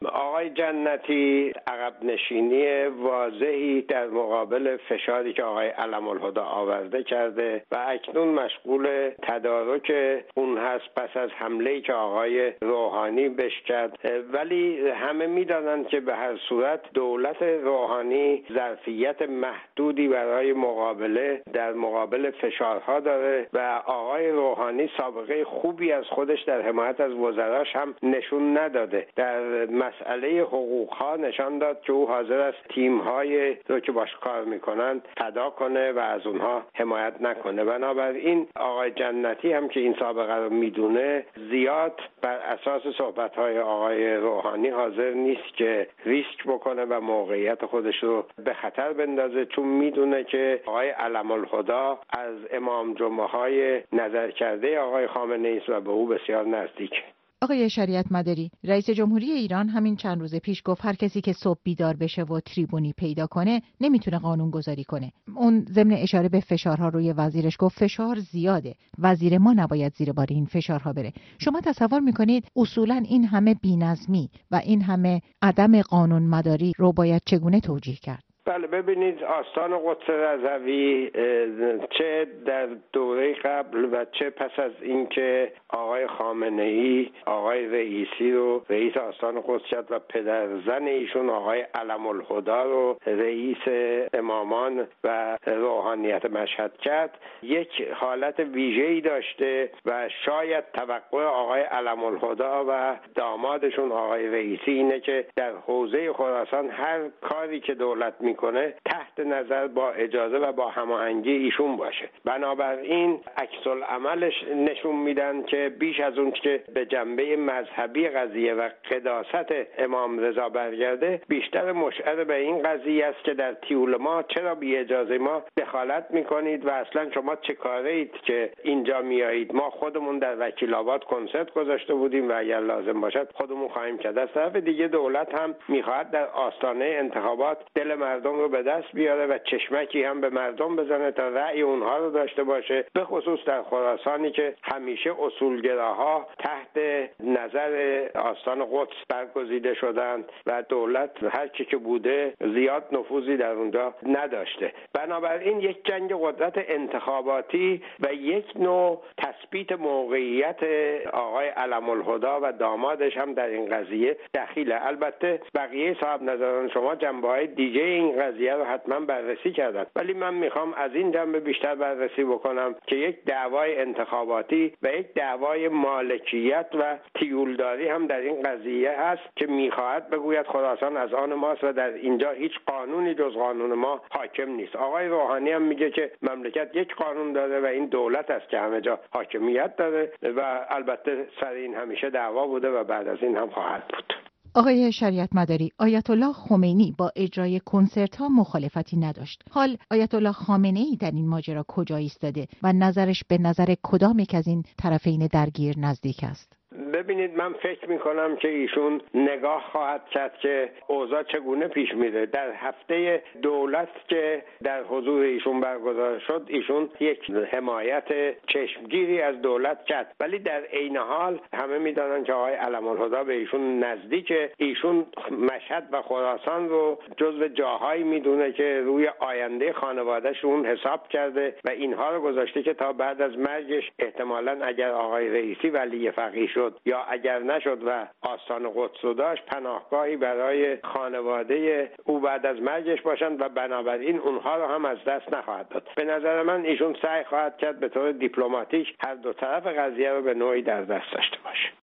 آقای جنتی عقب نشینی واضحی در مقابل فشاری که آقای علم‌الهدی آورده کرده و اکنون مشغول تدارک اون هست پس از حمله‌ای که آقای روحانی بهش کرد. ولی همه می‌دانند که به هر صورت دولت روحانی ظرفیت محدودی برای مقابله در مقابل فشارها داره و آقای روحانی سابقه خوبی از خودش در حمایت از وزراش هم نشون نداده. در مسئله حقوق‌ها نشان داد که او حاضر است تیم‌های رو که باش کار می‌کنند فدا کنه و از اونها حمایت نکنه. بنابراین آقای جنتی هم که این سابقه رو میدونه زیاد بر اساس صحبت‌های آقای روحانی حاضر نیست که ریسک بکنه و موقعیت خودش رو به خطر بندازه، چون میدونه که آقای علم‌الهدی از امام جمعه‌های نظر کرده آقای خامنه‌ای است و به او بسیار نزدیکه. آقای شریعت مداری، رئیس جمهوری ایران همین چند روز پیش گفت هر کسی که صبح بیدار بشه و تریبونی پیدا کنه نمیتونه قانون گذاری کنه. اون ضمن اشاره به فشارها روی وزیرش گفت فشار زیاده، وزیر ما نباید زیر بار این فشارها بره. شما تصور میکنید اصولا این همه بی‌نظمی و این همه عدم قانون مداری رو باید چگونه توجیه کرد؟ بله، ببینید آستان قدس رضوی چه در دوره قبل و چه پس از اینکه آقای خامنه‌ای آقای رئیسی رو رئیس آستان قدس کرد و پدر زن ایشون آقای علم‌الهدی رو رئیس امامان و روحانیت مشهد کرد، یک حالت ویژه‌ای داشته و شاید توقع آقای علم‌الهدی و دامادشون آقای رئیسی اینه که در حوزه خراسان هر کاری که دولت کنه تحت نظر با اجازه و با هماهنگی ایشون باشه. بنابراین عکس العملش نشون میدن که بیش از اون که به جنبه مذهبی قضیه و قداست امام رضا برگرده، بیشتر مشعر به این قضیه است که در تیول ما چرا بی اجازه ما دخالت میکنید و اصلا شما چه کاره اید که اینجا میایید؟ ما خودمون در وکیل آباد کنسرت گذاشته بودیم و اگر لازم باشد خودمون خواهیم کرد. از طرف دیگه دولت هم میخواد در آستانه انتخابات دل مردم رو به دست بیاره و چشمکی هم به مردم بزنه تا رأی اونها رو داشته باشه، به خصوص در خراسانی که همیشه اصولگراها تحت نظر آستان قدس برگزیده شدند و دولت هر چی که بوده زیاد نفوذی در اونجا نداشته. بنابراین یک جنگ قدرت انتخاباتی و یک نوع تثبیت موقعیت آقای علم‌الهدی و دامادش هم در این قضیه دخیله. البته بقیه صاحب نظران شما جنبه‌های دیگه این قضیه رو حتما بررسی کردن، ولی من میخوام از این جنبه بیشتر بررسی بکنم که یک دعوای انتخاباتی و یک دعوای مالکیت و تیولداری هم در این قضیه هست که میخواهد بگوید خراسان از آن ماست و در اینجا هیچ قانونی جز قانون ما حاکم نیست. آقای روحانی هم میگه که مملکت یک قانون داره و این دولت است که همه جا حاکمیت داره و البته سر این همیشه دعوا بوده و بعد از این هم خواهد بود. آقای شریعت مداری، آیت الله خمینی با اجرای کنسرت‌ها مخالفتی نداشت. حال آیت الله خامنه‌ای در این ماجرا کجا ایستاده و نظرش به نظر کدام یک از این طرفین درگیر نزدیک است؟ ببینید، من فکر میکنم که ایشون نگاه خواهد کرد که اوضاع چگونه پیش میره. در هفته دولت که در حضور ایشون برگزار شد، ایشون یک حمایت چشمگیری از دولت کرد، ولی در عین حال همه میدانن که آقای علم‌الهدی به ایشون نزدیکه. ایشون مشهد و خراسان رو جزو جاهایی میدونه که روی آینده خانواده‌شون حساب کرده و اینها رو گذاشته که تا بعد از مرگش احتمالاً اگر آقای رئیسی ولی فقیه شد یا اگر نشد و آستان قدس رو داشت، پناهگاهی برای خانواده او بعد از مرگش باشند و بنابراین اونها رو هم از دست نخواهد داد. به نظر من ایشون سعی خواهد کرد به طور دیپلماتیک هر دو طرف قضیه رو به نوعی در دست داشته باشه.